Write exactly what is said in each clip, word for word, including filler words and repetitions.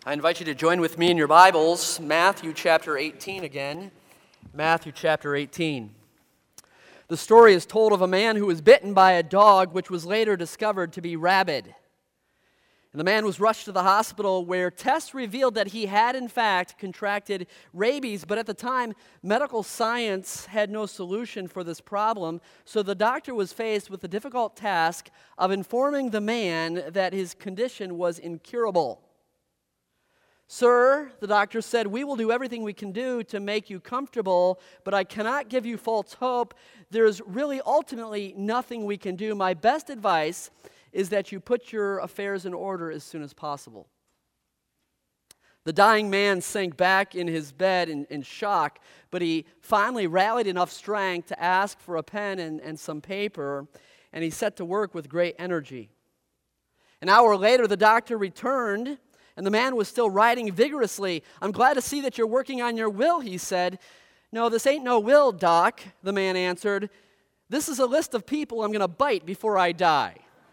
I invite you to join with me in your Bibles, Matthew chapter eighteen again. Matthew chapter eighteen. The story is told of a man who was bitten by a dog, which was later discovered to be rabid. And the man was rushed to the hospital where tests revealed that he had in fact contracted rabies, but at the time, medical science had no solution for this problem, so the doctor was faced with the difficult task of informing the man that his condition was incurable. "Sir," the doctor said, "we will do everything we can do to make you comfortable, but I cannot give you false hope. There's really ultimately nothing we can do. My best advice is that you put your affairs in order as soon as possible." The dying man sank back in his bed in, in shock, but he finally rallied enough strength to ask for a pen and, and some paper, and he set to work with great energy. An hour later, the doctor returned, and the man was still writing vigorously. "I'm glad to see that you're working on your will," he said. "No, this ain't no will, Doc," the man answered. "This is a list of people I'm going to bite before I die."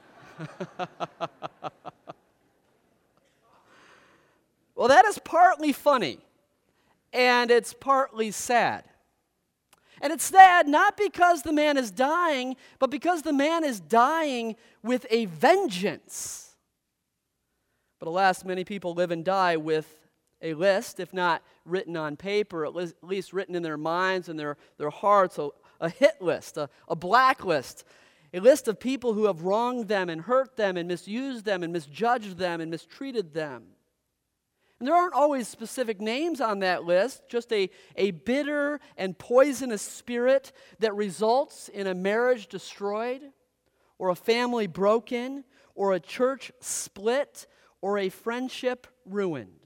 Well, that is partly funny, and it's partly sad. And it's sad not because the man is dying, but because the man is dying with a vengeance. But alas, many people live and die with a list, if not written on paper, at least written in their minds and their, their hearts, a, a hit list, a, a blacklist, a list of people who have wronged them and hurt them and misused them and misjudged them and mistreated them. And there aren't always specific names on that list, just a, a bitter and poisonous spirit that results in a marriage destroyed, or a family broken, or a church split, or a friendship ruined.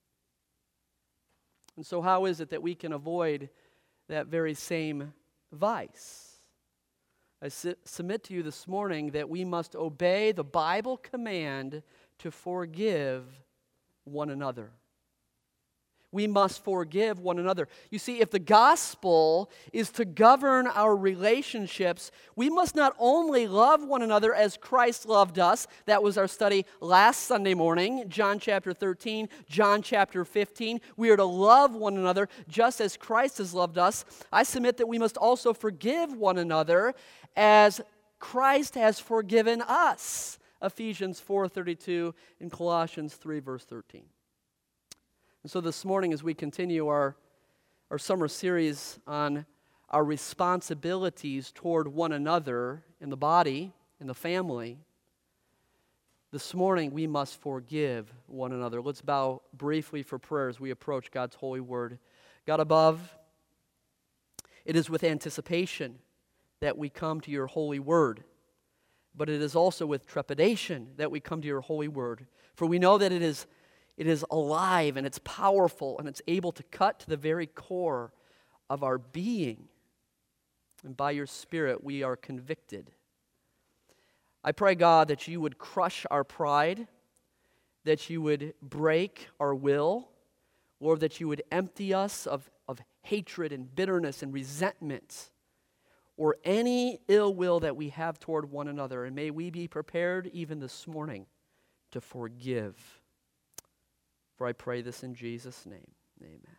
And so how is it that we can avoid that very same vice? I su- submit to you this morning that we must obey the Bible command to forgive one another. We must forgive one another. You see, if the gospel is to govern our relationships, we must not only love one another as Christ loved us. That was our study last Sunday morning, John chapter thirteen, John chapter fifteen. We are to love one another just as Christ has loved us. I submit that we must also forgive one another as Christ has forgiven us. Ephesians four thirty-two and Colossians three verse thirteen. And so this morning, as we continue our, our summer series on our responsibilities toward one another in the body, in the family, this morning we must forgive one another. Let's bow briefly for prayer as we approach God's holy word. God above, it is with anticipation that we come to your holy word, but it is also with trepidation that we come to your holy word. For we know that it is It is alive and it's powerful and it's able to cut to the very core of our being. And by your Spirit, we are convicted. I pray, God, that you would crush our pride, that you would break our will, Lord, that you would empty us of, of hatred and bitterness and resentment or any ill will that we have toward one another. And may we be prepared even this morning to forgive. For I pray this in Jesus' name, amen.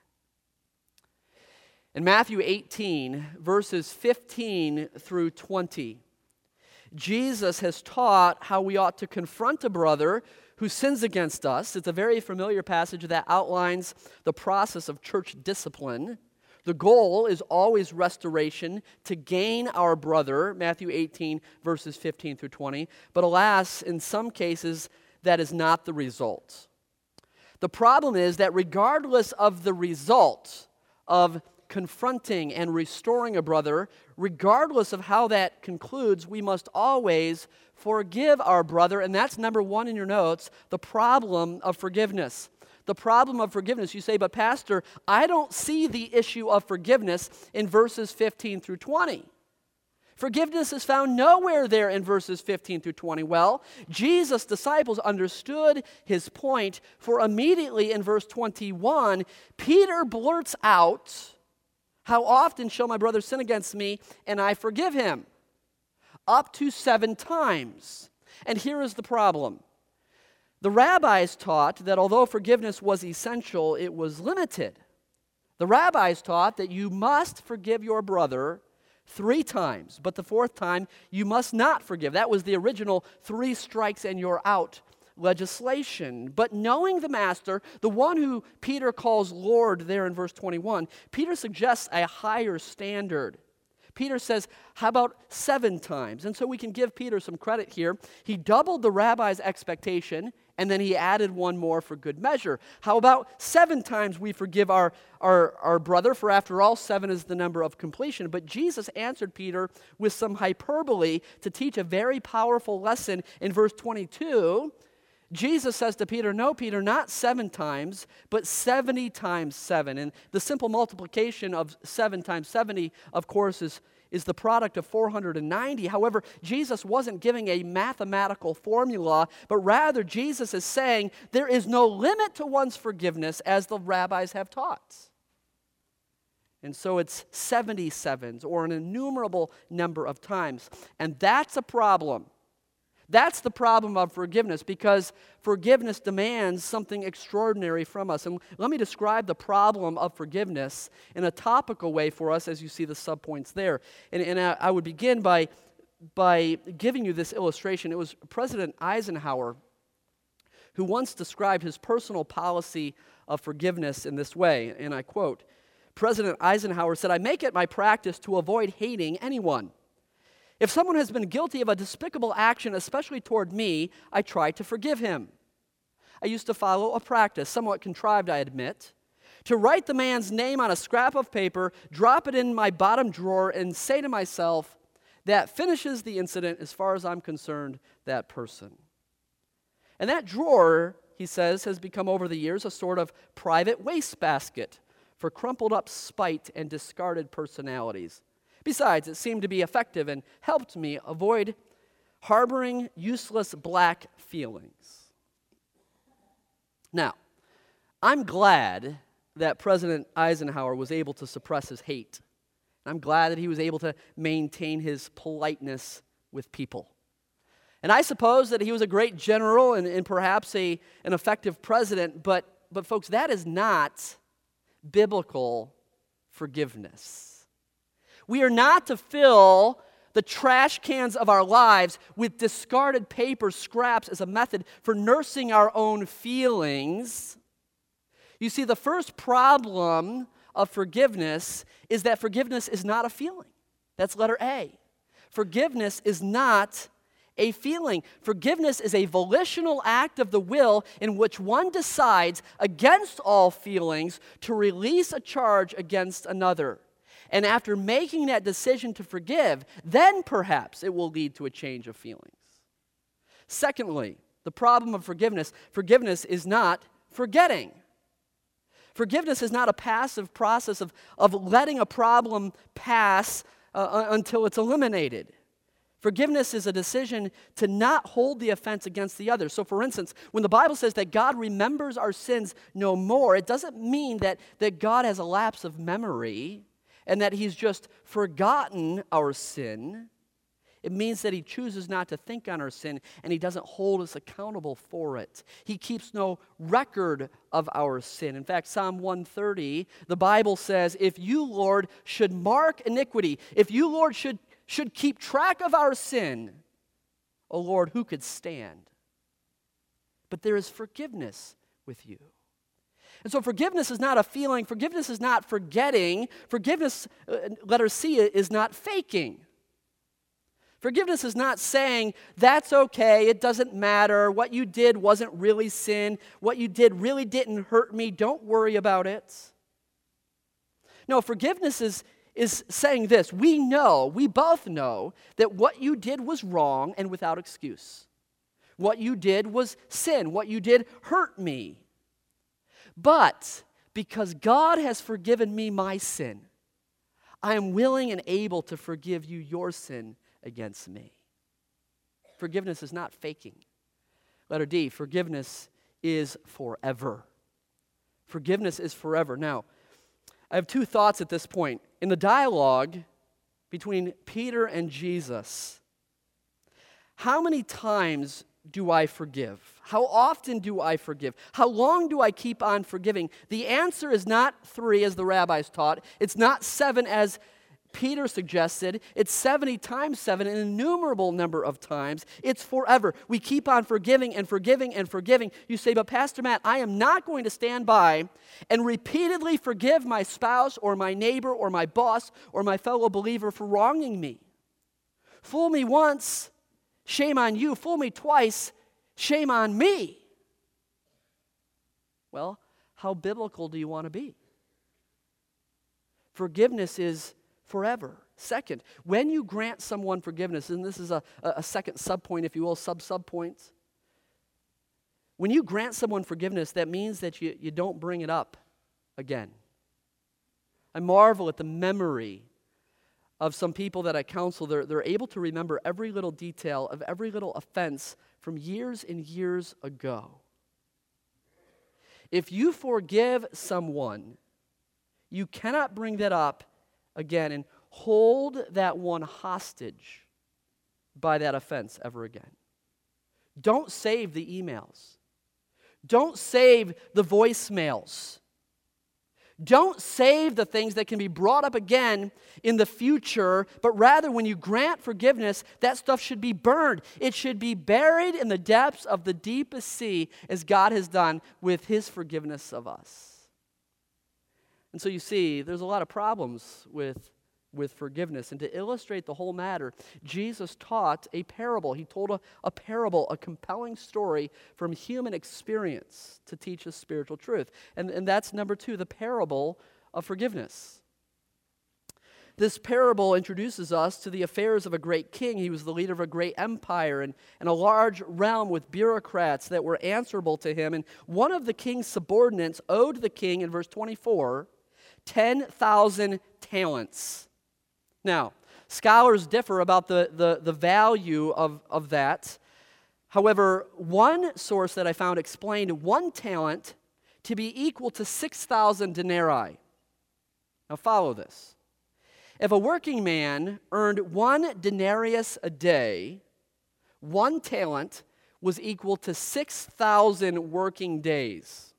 In Matthew eighteen, verses fifteen through twenty, Jesus has taught how we ought to confront a brother who sins against us. It's a very familiar passage that outlines the process of church discipline. The goal is always restoration to gain our brother, Matthew eighteen, verses fifteen through twenty. But alas, in some cases, that is not the result. The problem is that regardless of the result of confronting and restoring a brother, regardless of how that concludes, we must always forgive our brother. And that's number one in your notes, the problem of forgiveness. The problem of forgiveness. You say, but Pastor, I don't see the issue of forgiveness in verses fifteen through twenty. Forgiveness is found nowhere there in verses fifteen through twenty. Well, Jesus' disciples understood his point, for immediately in verse twenty-one, Peter blurts out, "How often shall my brother sin against me and I forgive him?" Up to seven times. And here is the problem. The rabbis taught that although forgiveness was essential, it was limited. The rabbis taught that you must forgive your brother three times, but the fourth time you must not forgive. That was the original three strikes and you're out legislation. But knowing the master, the one who Peter calls Lord there in verse twenty-one, Peter suggests a higher standard. Peter says, how about seven times? And so we can give Peter some credit here. He doubled the rabbi's expectation, and then he added one more for good measure. How about seven times we forgive our, our, our brother, for after all, seven is the number of completion. But Jesus answered Peter with some hyperbole to teach a very powerful lesson in verse twenty-two. Jesus says to Peter, no, Peter, not seven times, but seventy times seven. And the simple multiplication of seven times seventy, of course, is, is the product of four hundred ninety. However, Jesus wasn't giving a mathematical formula, but rather Jesus is saying there is no limit to one's forgiveness as the rabbis have taught. And so it's seventy sevens, or an innumerable number of times. And that's a problem. That's the problem of forgiveness, because forgiveness demands something extraordinary from us. And let me describe the problem of forgiveness in a topical way for us as you see the subpoints there. And, and I, I would begin by, by giving you this illustration. It was President Eisenhower who once described his personal policy of forgiveness in this way, and I quote, President Eisenhower said, "I make it my practice to avoid hating anyone. If someone has been guilty of a despicable action, especially toward me, I try to forgive him. I used to follow a practice, somewhat contrived, I admit, to write the man's name on a scrap of paper, drop it in my bottom drawer, and say to myself, that finishes the incident as far as I'm concerned, that person." And that drawer, he says, has become over the years a sort of private wastebasket for crumpled up spite and discarded personalities. Besides, it seemed to be effective and helped me avoid harboring useless black feelings. Now, I'm glad that President Eisenhower was able to suppress his hate. I'm glad that he was able to maintain his politeness with people. And I suppose that he was a great general and, and perhaps a, an effective president, but, but folks, that is not biblical forgiveness. We are not to fill the trash cans of our lives with discarded paper scraps as a method for nursing our own feelings. You see, the first problem of forgiveness is that forgiveness is not a feeling. That's letter A. Forgiveness is not a feeling. Forgiveness is a volitional act of the will in which one decides against all feelings to release a charge against another. And after making that decision to forgive, then perhaps it will lead to a change of feelings. Secondly, the problem of forgiveness, forgiveness is not forgetting. Forgiveness is not a passive process of, of letting a problem pass uh, until it's eliminated. Forgiveness is a decision to not hold the offense against the other. So for instance, when the Bible says that God remembers our sins no more, it doesn't mean that, that God has a lapse of memory and that he's just forgotten our sin. It means that he chooses not to think on our sin, and he doesn't hold us accountable for it. He keeps no record of our sin. In fact, Psalm one thirty, the Bible says, if you, Lord, should mark iniquity, if you, Lord, should, should keep track of our sin, O Lord, who could stand? But there is forgiveness with you. And so forgiveness is not a feeling. Forgiveness is not forgetting. Forgiveness, uh, letter C, is not faking. Forgiveness is not saying, that's okay, it doesn't matter, what you did wasn't really sin, what you did really didn't hurt me, don't worry about it. No, forgiveness is, is saying this, we know, we both know, that what you did was wrong and without excuse. What you did was sin, what you did hurt me. But because God has forgiven me my sin, I am willing and able to forgive you your sin against me. Forgiveness is not faking. Letter D, forgiveness is forever. Forgiveness is forever. Now, I have two thoughts at this point. In the dialogue between Peter and Jesus, how many times do I forgive? How often do I forgive? How long do I keep on forgiving? The answer is not three, as the rabbis taught. It's not seven, as Peter suggested. It's seventy times seven, an innumerable number of times. It's forever. We keep on forgiving and forgiving and forgiving. You say, but Pastor Matt, I am not going to stand by and repeatedly forgive my spouse or my neighbor or my boss or my fellow believer for wronging me. Fool me once, shame on you. Fool me twice, shame on me. Well, how biblical do you want to be? Forgiveness is forever. Second, when you grant someone forgiveness, and this is a, a second subpoint, if you will, sub-subpoints. When you grant someone forgiveness, that means that you, you don't bring it up again. I marvel at the memory of some people that I counsel. They're, they're able to remember every little detail of every little offense from years and years ago. If you forgive someone, you cannot bring that up again and hold that one hostage by that offense ever again. Don't save the emails. Don't save the voicemails. Don't save the things that can be brought up again in the future, but rather when you grant forgiveness, that stuff should be burned. It should be buried in the depths of the deepest sea, as God has done with His forgiveness of us. And so you see, there's a lot of problems with, with forgiveness. And to illustrate the whole matter, Jesus taught a parable. He told a, a parable, a compelling story from human experience to teach us spiritual truth. And, and that's number two, the parable of forgiveness. This parable introduces us to the affairs of a great king. He was the leader of a great empire and, and a large realm with bureaucrats that were answerable to him. And one of the king's subordinates owed the king, in verse twenty-four, ten thousand talents. Now, scholars differ about the, the, the value of, of that. However, one source that I found explained one talent to be equal to six thousand denarii. Now follow this. If a working man earned one denarius a day, one talent was equal to six thousand working days,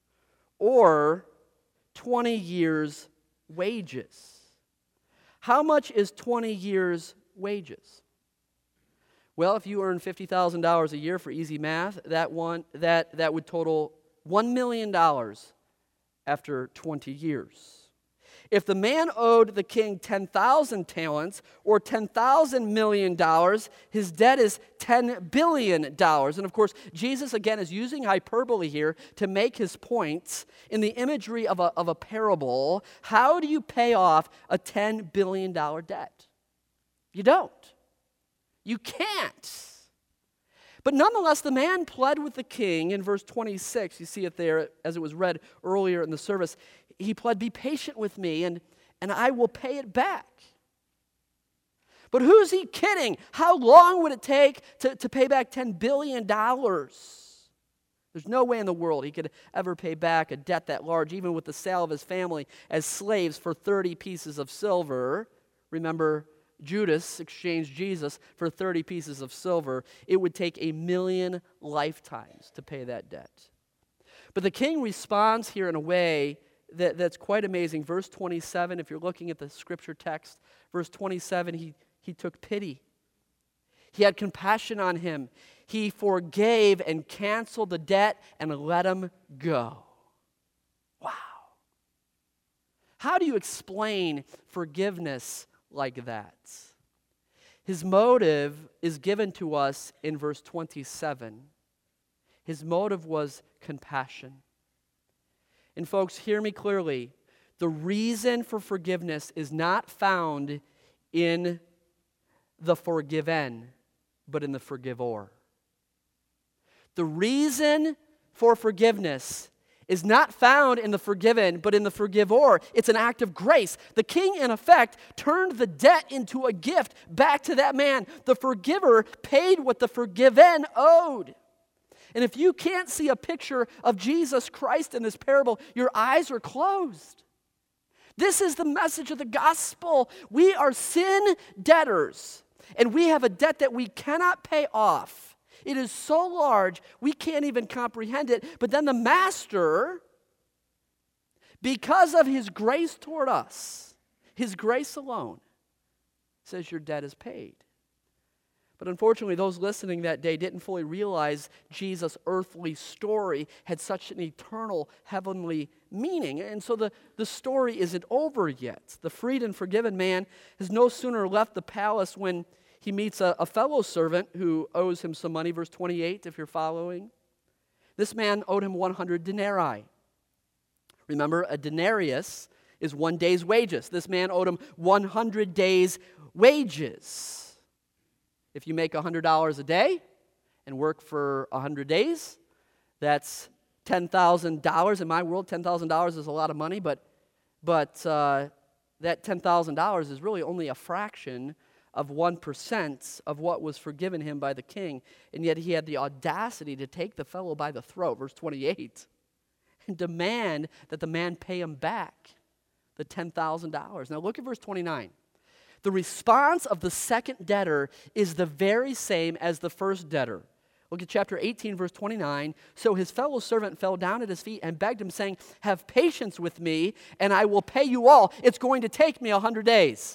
or twenty years' wages. How much is twenty years' wages? Well, if you earn fifty thousand dollars a year, for easy math, that one that, that would total one million dollars after twenty years. If the man owed the king ten thousand talents, or ten thousand million dollars, his debt is ten billion dollars. And of course, Jesus again is using hyperbole here to make his points in the imagery of a, of a parable. How do you pay off a ten billion dollars debt? You don't. You can't. But nonetheless, the man pled with the king in verse twenty-six. You see it there as it was read earlier in the service. He pled, be patient with me, and, and I will pay it back. But who's he kidding? How long would it take to, to pay back ten billion dollars? There's no way in the world he could ever pay back a debt that large, even with the sale of his family as slaves for thirty pieces of silver. Remember, Judas exchanged Jesus for thirty pieces of silver. It would take a million lifetimes to pay that debt. But the king responds here in a way that, that's quite amazing. Verse twenty-seven, if you're looking at the scripture text, verse twenty-seven, he, he took pity. He had compassion on him. He forgave and canceled the debt and let him go. Wow. How do you explain forgiveness like that? His motive is given to us in verse twenty-seven. His motive was compassion. And folks, hear me clearly. The reason for forgiveness is not found in the forgiven, but in the forgiver. The reason for forgiveness is not found in the forgiven, but in the forgiver. It's an act of grace. The king, in effect, turned the debt into a gift back to that man. The forgiver paid what the forgiven owed. And if you can't see a picture of Jesus Christ in this parable, your eyes are closed. This is the message of the gospel. We are sin debtors, and we have a debt that we cannot pay off. It is so large, we can't even comprehend it. But then the master, because of his grace toward us, his grace alone, says your debt is paid. But unfortunately, those listening that day didn't fully realize Jesus' earthly story had such an eternal, heavenly meaning. And so the, the story isn't over yet. The freed and forgiven man has no sooner left the palace when he meets a, a fellow servant who owes him some money. Verse twenty-eight, if you're following. This man owed him one hundred denarii. Remember, a denarius is one day's wages. This man owed him one hundred days' wages. If you make one hundred dollars a day and work for one hundred days, that's ten thousand dollars. In my world, ten thousand dollars is a lot of money, but, but uh, that ten thousand dollars is really only a fraction of one percent of what was forgiven him by the king. And yet he had the audacity to take the fellow by the throat, verse twenty-eight, and demand that the man pay him back the ten thousand dollars. Now look at verse twenty-nine. The response of the second debtor is the very same as the first debtor. Look at chapter eighteen, verse twenty-nine. So his fellow servant fell down at his feet and begged him, saying, have patience with me, and I will pay you all. It's going to take me a hundred days.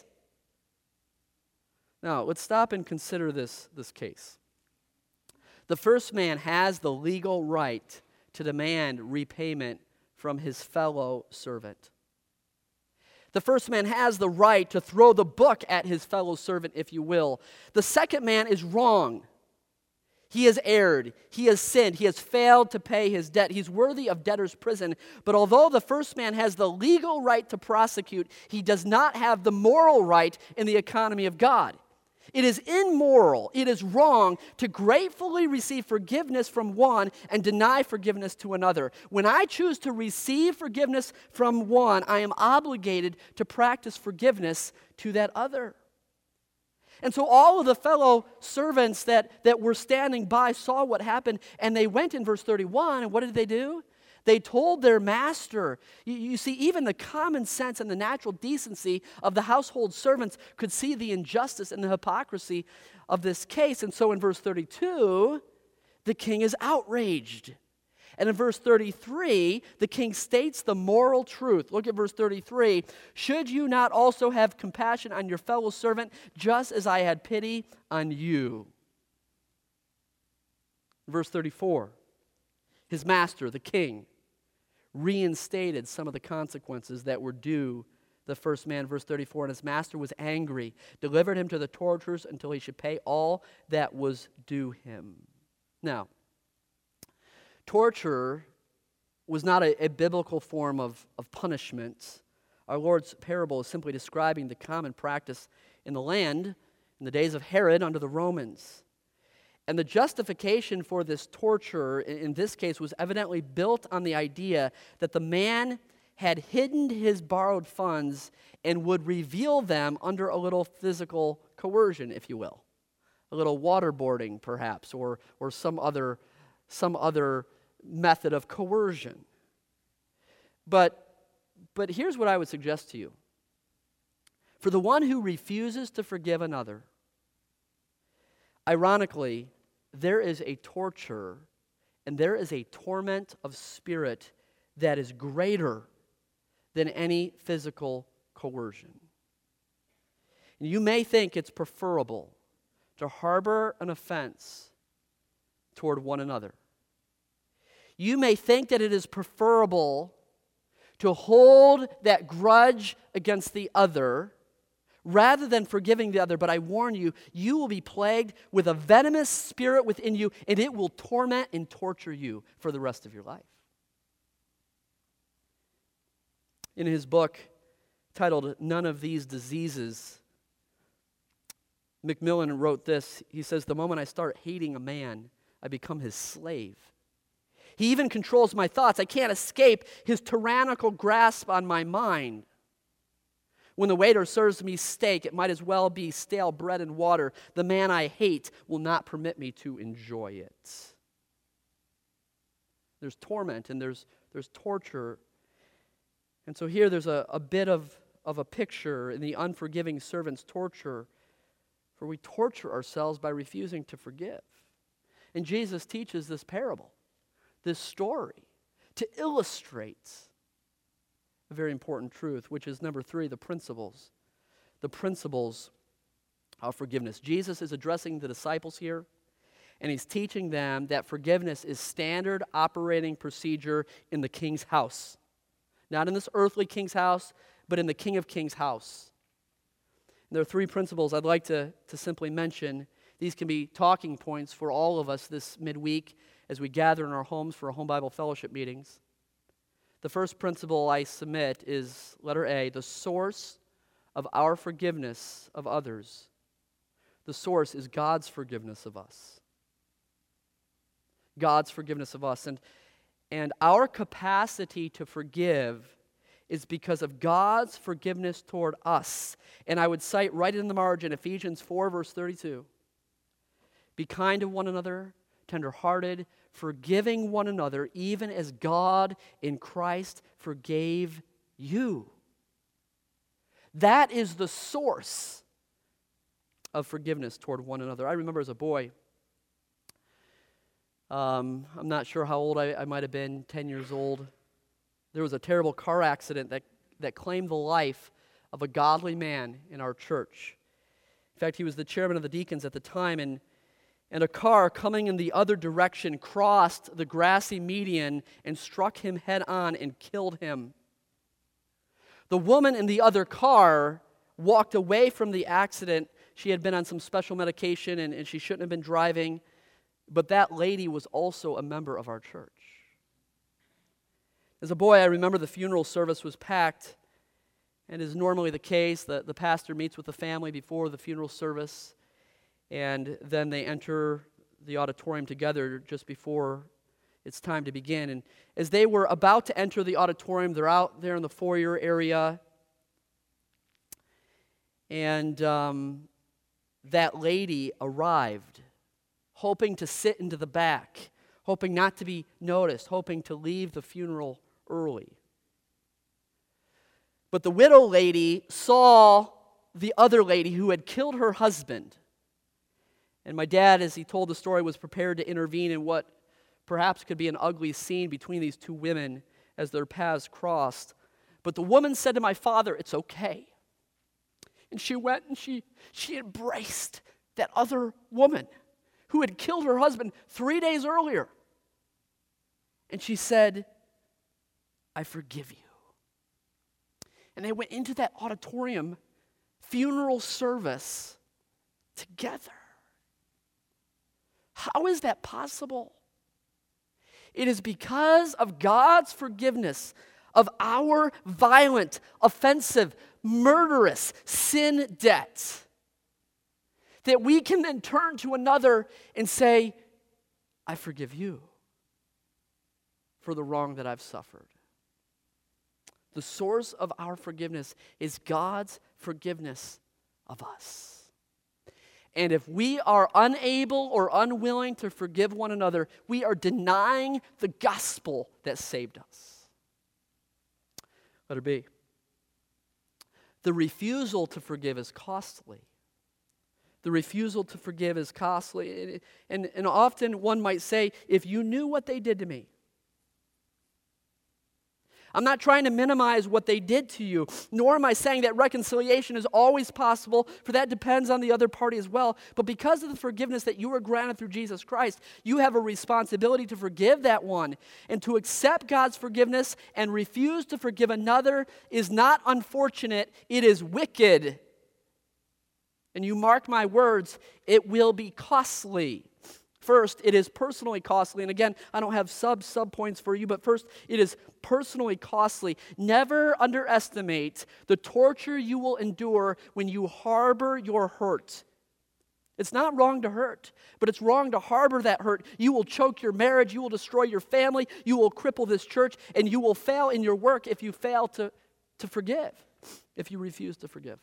Now, let's stop and consider this, this case. The first man has the legal right to demand repayment from his fellow servant. The first man has the right to throw the book at his fellow servant, if you will. The second man is wrong. He has erred. He has sinned. He has failed to pay his debt. He's worthy of debtor's prison. But although the first man has the legal right to prosecute, he does not have the moral right in the economy of God. It is immoral, it is wrong to gratefully receive forgiveness from one and deny forgiveness to another. When I choose to receive forgiveness from one, I am obligated to practice forgiveness to that other. And so all of the fellow servants that, that were standing by saw what happened, and they went in verse thirty-one, and what did they do? They told their master. You, you see, even the common sense and the natural decency of the household servants could see the injustice and the hypocrisy of this case. And so in verse thirty-two, the king is outraged. And in verse thirty-three, the king states the moral truth. Look at verse thirty-three. Should you not also have compassion on your fellow servant, just as I had pity on you? Verse thirty-four, his master, the king, reinstated some of the consequences that were due the first man. Verse thirty-four, and his master was angry, delivered him to the torturers until he should pay all that was due him. Now, torture was not a, a biblical form of, of punishment. Our Lord's parable is simply describing the common practice in the land in the days of Herod under the Romans. And the justification for this torture, in this case, was evidently built on the idea that the man had hidden his borrowed funds and would reveal them under a little physical coercion, if you will. A little waterboarding, perhaps, or, or some other, some other method of coercion. But, but here's what I would suggest to you. For the one who refuses to forgive another, ironically, there is a torture and there is a torment of spirit that is greater than any physical coercion. And you may think it's preferable to harbor an offense toward one another. You may think that it is preferable to hold that grudge against the other rather than forgiving the other, but I warn you, you will be plagued with a venomous spirit within you, and it will torment and torture you for the rest of your life. In his book titled None of These Diseases, Macmillan wrote this. He says, the moment I start hating a man, I become his slave. He even controls my thoughts. I can't escape his tyrannical grasp on my mind. When the waiter serves me steak, it might as well be stale bread and water. The man I hate will not permit me to enjoy it. There's torment and there's, there's torture. And so here there's a, a bit of, of a picture in the unforgiving servant's torture, for we torture ourselves by refusing to forgive. And Jesus teaches this parable, this story, to illustrate a very important truth, which is number three, the principles. The principles of forgiveness. Jesus is addressing the disciples here, and he's teaching them that forgiveness is standard operating procedure in the king's house. Not in this earthly king's house, but in the King of Kings' house. And there are three principles I'd like to, to simply mention. These can be talking points for all of us this midweek as we gather in our homes for our home Bible fellowship meetings. The first principle I submit is, letter A, the source of our forgiveness of others. The source is God's forgiveness of us. God's forgiveness of us. And, and our capacity to forgive is because of God's forgiveness toward us. And I would cite right in the margin Ephesians four, verse thirty-two. Be kind to one another, tender-hearted, forgiving one another, even as God in Christ forgave you. That is the source of forgiveness toward one another. I remember as a boy, um, I'm not sure how old I, I might have been, ten years old. There was a terrible car accident that, that claimed the life of a godly man in our church. In fact, he was the chairman of the deacons at the time, and, and a car coming in the other direction crossed the grassy median and struck him head on and killed him. The woman in the other car walked away from the accident. She had been on some special medication, and, and she shouldn't have been driving. But that lady was also a member of our church. As a boy, I remember the funeral service was packed, and as normally the case, the, the pastor meets with the family before the funeral service, and then they enter the auditorium together just before it's time to begin. And as they were about to enter the auditorium, they're out there in the foyer area, and um, that lady arrived, hoping to sit into the back, hoping not to be noticed, hoping to leave the funeral early. But the widow lady saw the other lady who had killed her husband. And my dad, as he told the story, was prepared to intervene in what perhaps could be an ugly scene between these two women as their paths crossed. But the woman said to my father, "It's okay." And she went and she, she embraced that other woman who had killed her husband three days earlier. And she said, "I forgive you." And they went into that auditorium funeral service together. How is that possible? It is because of God's forgiveness of our violent, offensive, murderous sin debt that we can then turn to another and say, "I forgive you for the wrong that I've suffered." The source of our forgiveness is God's forgiveness of us. And if we are unable or unwilling to forgive one another, we are denying the gospel that saved us. Letter B. The refusal to forgive is costly. The refusal to forgive is costly. And, and often one might say, if you knew what they did to me. I'm not trying to minimize what they did to you, nor am I saying that reconciliation is always possible, for that depends on the other party as well. But because of the forgiveness that you were granted through Jesus Christ, you have a responsibility to forgive that one. And to accept God's forgiveness and refuse to forgive another is not unfortunate, it is wicked. And you mark my words, it will be costly. First, it is personally costly. And again, I don't have sub sub points for you, but first, it is personally costly. Never underestimate the torture you will endure when you harbor your hurt. It's not wrong to hurt, but it's wrong to harbor that hurt. You will choke your marriage, you will destroy your family, you will cripple this church, and you will fail in your work if you fail to, to forgive, if you refuse to forgive.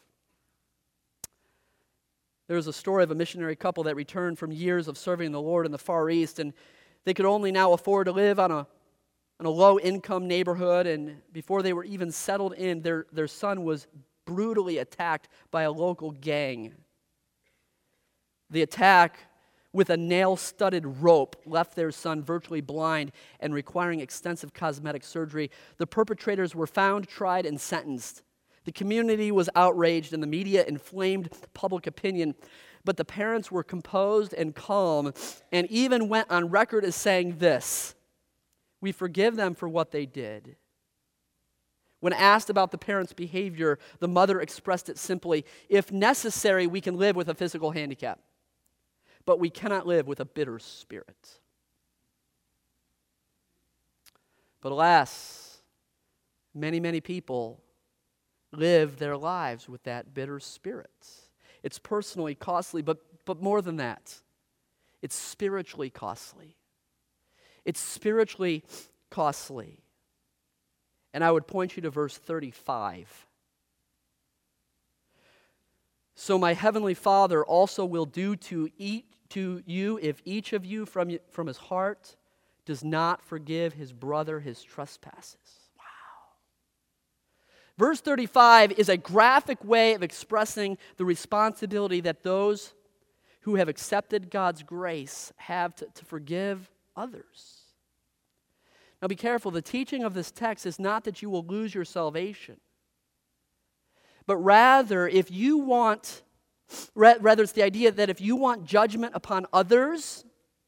There's a story of a missionary couple that returned from years of serving the Lord in the Far East, and they could only now afford to live on a, on a low-income neighborhood, and before they were even settled in, their, their son was brutally attacked by a local gang. The attack with a nail-studded rope left their son virtually blind and requiring extensive cosmetic surgery. The perpetrators were found, tried, and sentenced. The community was outraged and the media inflamed public opinion, but the parents were composed and calm and even went on record as saying this: "We forgive them for what they did." When asked about the parents' behavior, the mother expressed it simply: "If necessary, we can live with a physical handicap, but we cannot live with a bitter spirit." But alas, many, many people live their lives with that bitter spirit. It's personally costly, but, but more than that, it's spiritually costly. It's spiritually costly. And I would point you to verse thirty-five. "So my heavenly Father also will do to each to you if each of you from, from his heart does not forgive his brother his trespasses." Wow. Verse thirty-five is a graphic way of expressing the responsibility that those who have accepted God's grace have to, to forgive others. Now be careful, the teaching of this text is not that you will lose your salvation, but rather if you want, rather it's the idea that if you want judgment upon others,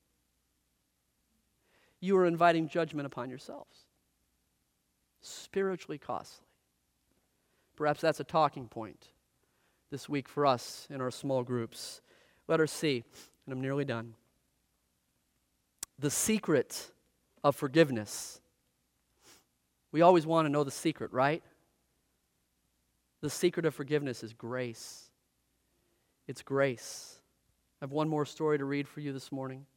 you are inviting judgment upon yourselves. Spiritually costly. Perhaps that's a talking point this week for us in our small groups. Letter C, and I'm nearly done. The secret of forgiveness. We always want to know the secret, right? The secret of forgiveness is grace. It's grace. I have one more story to read for you this morning.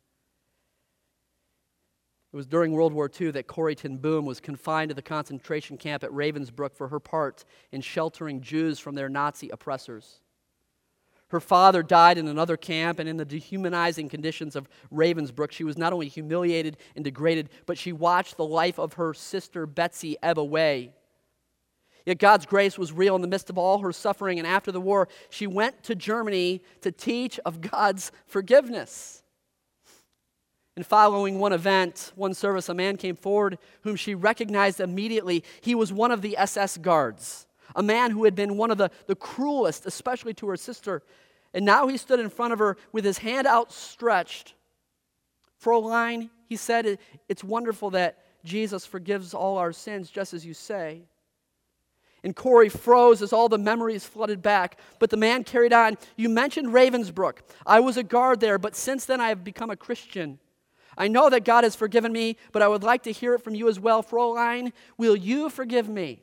It was during World War Two that Corrie ten Boom was confined to the concentration camp at Ravensbrück for her part in sheltering Jews from their Nazi oppressors. Her father died in another camp, and in the dehumanizing conditions of Ravensbrück, she was not only humiliated and degraded, but she watched the life of her sister Betsy ebb away. Yet God's grace was real in the midst of all her suffering, and after the war, she went to Germany to teach of God's forgiveness. And following one event, one service, a man came forward whom she recognized immediately. He was one of the S S guards, a man who had been one of the, the cruelest, especially to her sister. And now he stood in front of her with his hand outstretched. "Fräulein," he said, "it's wonderful that Jesus forgives all our sins, just as you say." And Corrie froze as all the memories flooded back. But the man carried on. "You mentioned Ravensbrück. I was a guard there, but since then I have become a Christian. I know that God has forgiven me, but I would like to hear it from you as well. Fräulein, will you forgive me?"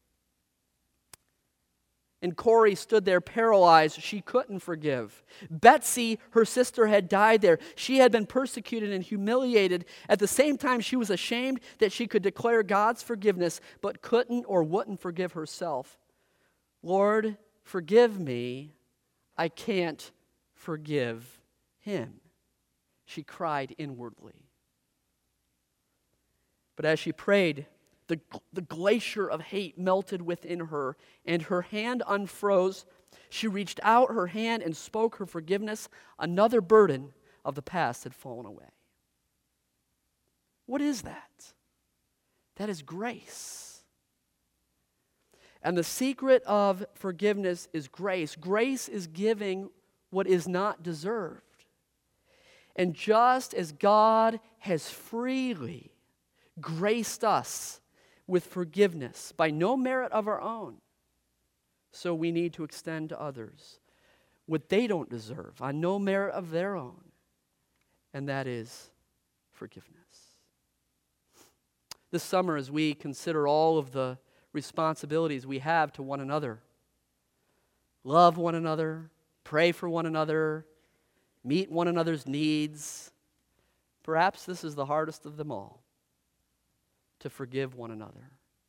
And Corrie stood there paralyzed. She couldn't forgive. Betsy, her sister, had died there. She had been persecuted and humiliated. At the same time, she was ashamed that she could declare God's forgiveness, but couldn't or wouldn't forgive herself. "Lord, forgive me. I can't forgive him," she cried inwardly. But as she prayed, The, the glacier of hate melted within her, and her hand unfroze. She reached out her hand and spoke her forgiveness. Another burden of the past had fallen away. What is that? That is grace. And the secret of forgiveness is grace. Grace is giving what is not deserved. And just as God has freely graced us with forgiveness by no merit of our own, so we need to extend to others what they don't deserve on no merit of their own, and that is forgiveness. This summer, as we consider all of the responsibilities we have to one another, love one another, pray for one another, meet one another's needs, perhaps this is the hardest of them all: to forgive one another.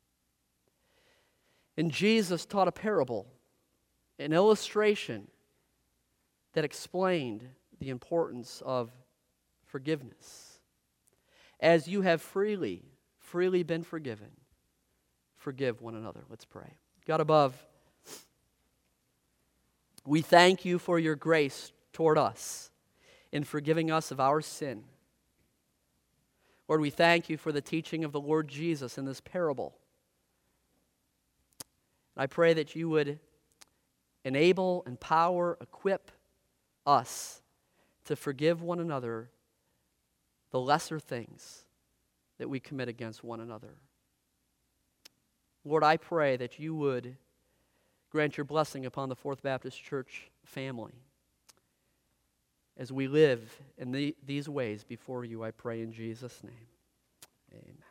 And Jesus taught a parable, an illustration that explained the importance of forgiveness. As you have freely, freely been forgiven, forgive one another. Let's pray. God above, we thank you for your grace toward us. in forgiving us of our sin. Lord, we thank you for the teaching of the Lord Jesus in this parable. I pray that you would enable, empower, equip us to forgive one another the lesser things that we commit against one another. Lord, I pray that you would grant your blessing upon the Fourth Baptist Church family as we live in the, these ways before you, I pray in Jesus' name. Amen.